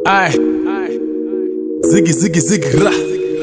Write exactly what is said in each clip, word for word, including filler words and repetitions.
Aye. Ziggy, ziggy, ziggy, ra.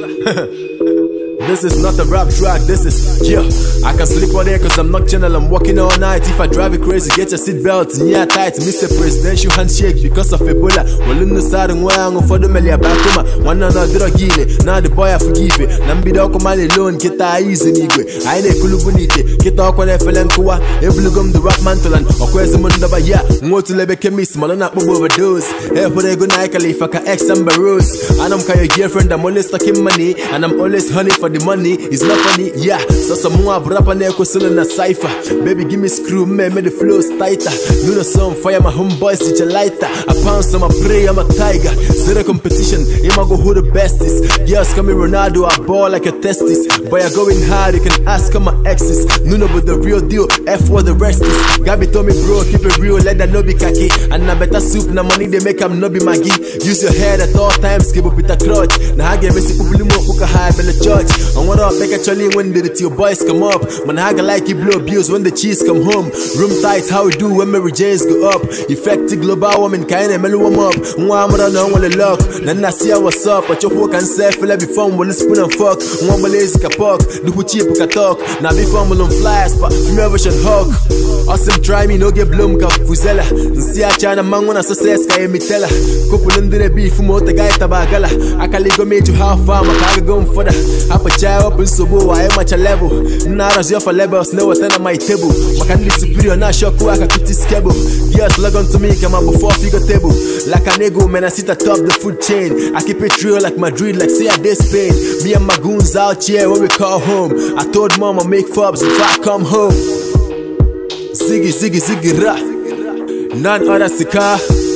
This is not a rap track, this is, yeah. I can sleep all day cause I'm nocturnal, I'm working all night. If I drive it crazy, get your seatbelt, yeah tight. Mister Presidential handshake because of Ebola. Well in the side and wang for the melia bakuma. One another gile, now the boy I forgive it. Nambi doko mali loan, get a easy nigwe. I ne kulubunite, get off when I fell and kuwa. Eblugum the rap mantle and okwezi mundaba ya. Motu lebe kemis, malona bobo overdose. Hey, for the good night, Kalifaka X Amber Rose. And I'm your girlfriend, I'm always talking money. And I'm always honey for the money. It's not funny, yeah. So some more brapa neko solo na cipher. Baby give me screw, man, make the flows tighter. You know some fire, my homeboys teach a lighter. I pounce, I'm a prey, I'm a tiger. Zero competition, I'm go who the best is. Girls call me Ronaldo, I ball like a testis. Boy, I going hard, you can ask all my exes. No, no, but the real deal, F what the rest is. Gabi told me, bro, keep it real, let that no be khaki. And na better soup, na money they make, I'm no be Maggie. Use your head at all times, keep up with a crutch. Na hage besi publi mo kuka high bella church. And what up, make a chally when did it your boys come up. Man haga like you blow bills when the cheese come home. Room tight, how we do when Mary J's go up. Effective global woman, kinda mellow warm up. Mwamara no one luck. Nana see what's up, but your work and say feel every phone will spoon and fuck. One lazy kapok, do who cheap ka talk. Now be fun will on flies, but never should hawk. Awesome try me, no get bloom ka fuzela. See a China man when I success ka emitela. Couple under the beef from what the guy tabagala. I can go made you half farm, I can go for the up a child up in Sobo, I am at a level. Now as your for levels, no attend on my table. My candy superior, not shock who I can put this cable. Yes, log on to me, come up before figure table. Like an ego, man, I sit atop the food chain. I keep it real like Madrid, like say I did Spain. Me and my goons out here when we call home. I told mama make fobs if I come home. Ziggy, ziggy, ziggy, ra. None other sika.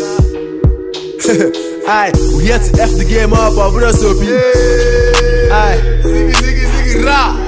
Aye, we had to F the game up, our brother Soapy. Aye, ziggy, ziggy, ziggy, ra.